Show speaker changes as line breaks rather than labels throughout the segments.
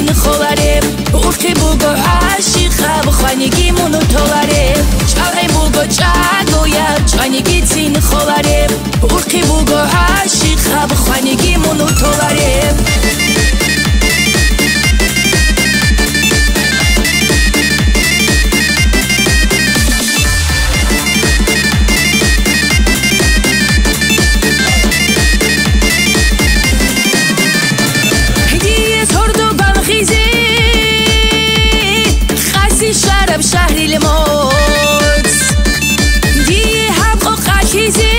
تین خولاره برخی بوگو عاشق بخوانگی منو تولاره چای بوگو چاگویا چانگی تین خولاره برخی بوگو عاشق بخوانگی منو تولاره شهری الموت دی حق و خاکیزی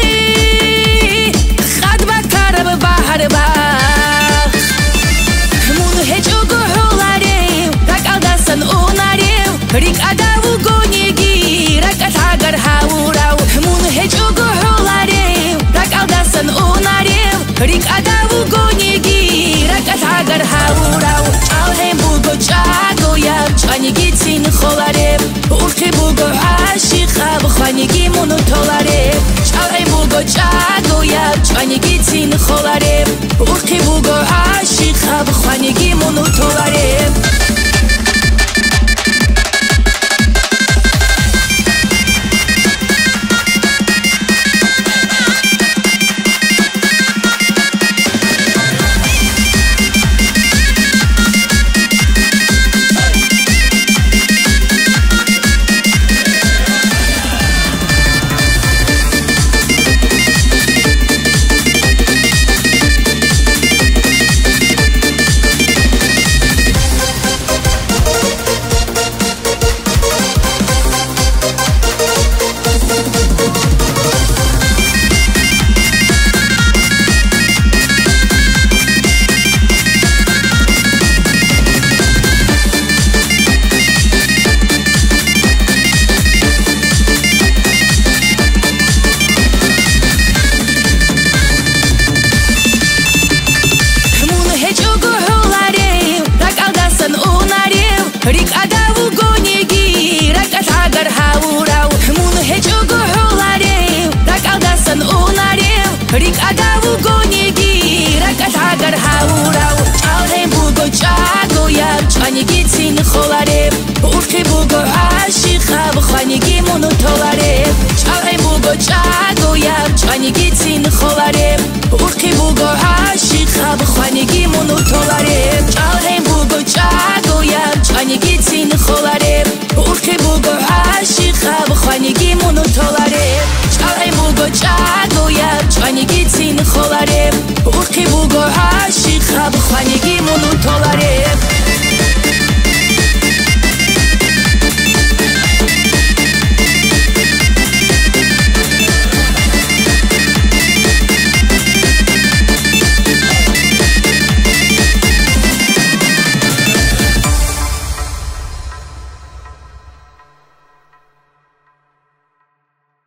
خد بکر بحر بخ مون هجو گوهولاریم رک آدسن اوناریم ریک اداو گونیگی رک اتاگر هاوراو مون هجو گوهولاریم رک آدسن اوناریم ریک اداو گونیگی رک اتاگر هاوراو چالهم بوگو چاگویا چانیگی تین خولاره برخی بوگو عاشق بخوانگی منو تولاره چای بوگو چاگویا چانیگی تین خولاره برخی بوگو عاشق بخوانگی منو تولاره ریک اداو گونیگی رک اتاگر هاوراو مون هجو گوهولاریم رک آدسن اوناریم ریک اداو گونیگی رک اتاگر هاوراو چالهم بوگو چاگویا چانیگی تین خولاره برخی بوگو عاشق بخوانگی منو تولاره چالهم بوگو چاگویا چانیگی تین خولاره برخی بوگو عاشق بخوانگی منو تولاره چالهم بوگو چاگویا چانیگی تین خولاره برخی بوگو عاشق بخوانگی منو تولاره چای بوگو